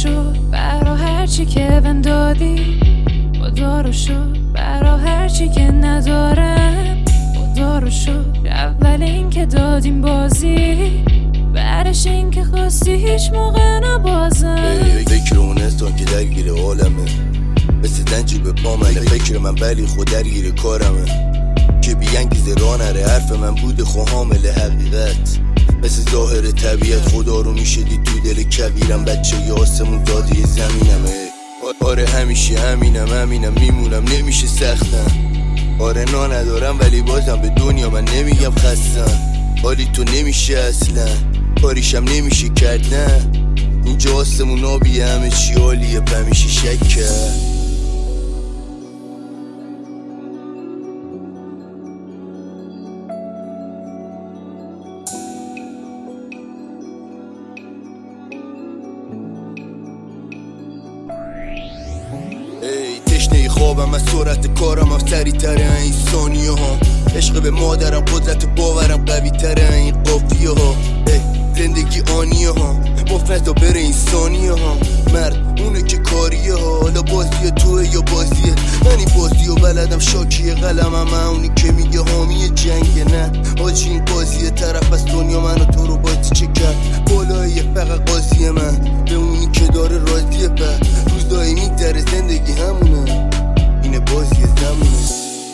شد برا هرچی که بهم دادی، خدا رو شد برا هرچی که ندارم، خدا رو شد اول این که دادیم بازی، بعدش این که خواستی هیچ موقع نبازم. فکر اون انسان که درگیر عالمه، مثل زنجیر به پا منه فکر من، ولی خود درگیر کارمه که بیانگیزه راه نره. حرف من بوده خو حامل حقیقت، مثل ظاهر طبیعت خدا رو میشه دید تو دل کبیرم. بچه ی آسمون داده زمینمه. آره همیشه همینم میمونم، نمیشه سختم. آره نا ندارم ولی بازم به دنیا من نمیگم خستم. حالی تو نمیشه اصلا، کاریشم نمیشه کرد نه. اینجا آسمون آبیه، همه چی عالیه، همیشه شک کرد. تشنه خوابم از سرعت کارم هم سریع تره این ثانیه ها. عشق به مادرم قدرت باورم قوی تره این قافیه ها. زندگی آنیه ها مفنزا بره این ثانیه ها. مرد اونه که کاریه ها، حالا بازیه توه یا بازیه من. این بازی و بلدم شاکیه قلمم اونی که میگه حامی جنگ نه. حاجی این بازیه طرف از دنیا منو تو رو باید چه کرد. بالای فقط قاضیه من به اونی که داره راضیه. به روزایی میگذره زندگی همونه، اینه بازی زمونه.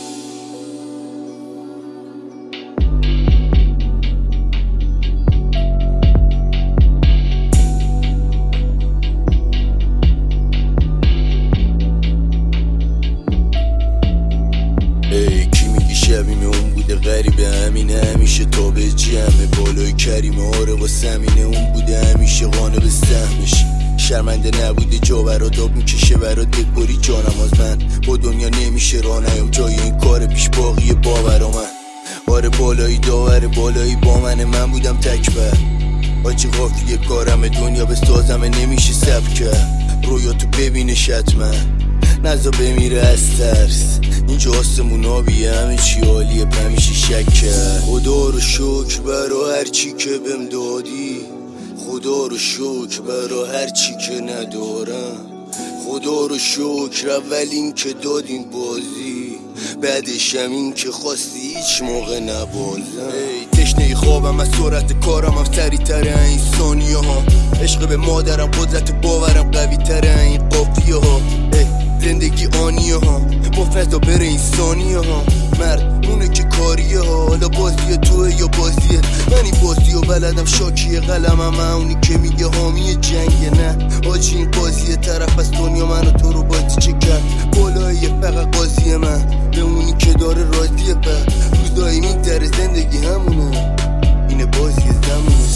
کی میگی شبیمه اون بوده غریبه، همینه همیشه تابع جمعه. بالای کریمه آره و سمینه اون بوده همیشه قانه به سهمش. شرمنده نبوده جا برات آب میکشه برات بکبری جانم از من. با دنیا نمیشه راه نیام جای این کار پیش باقی باورا من. آره بالایی داوره بالایی با من بودم تکبر. آنچه قافیه کارم دنیا به سازمه نمیشه سب کرد. رویاتو ببینه شتمن نزا بمیره از ترس. اینجا آسمون آبیه همه چی عالیه، همیشه شک کرد. خدا رو شکر برا هرچی که بهم دادی، خدا رو شکر برا هرچی که ندارم. خدا رو شکر اول این که دادیم بازی، بعدشم این که خواستی هیچ موقع نبازم. تشنه خوابم از سرعت کارم هم سریع تره این ثانیه ها. عشق به مادرم قدرت باورم قوی تره این قافیه ها. زندگی آنیه ها مفنزا بره این ثانیه ها. مرد اونه که کاریه ها، حالا بازیه توه یا بازیه من. این بازی و بلدم شاکیه قلمم اونی که میگه حامی جنگ نه. حاجی این بازیه طرف از دنیا منو تو رو باید چه کرد. بالای فقط قاضیه من به اونی که داره راضیه. به روزایی میگذره زندگی همونه، اینه بازی زمونه.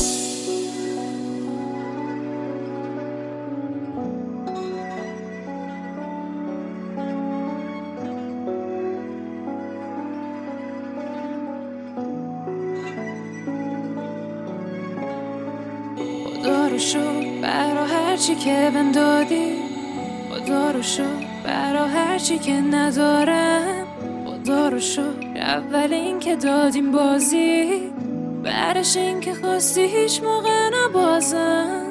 خدا رو شد برا هرچی که بهم دادی، خدا رو شد برا هرچی که ندارم، خدا رو شد اول این که دادیم بازی، بعدش این که خواستی هیچ موقع نبازم.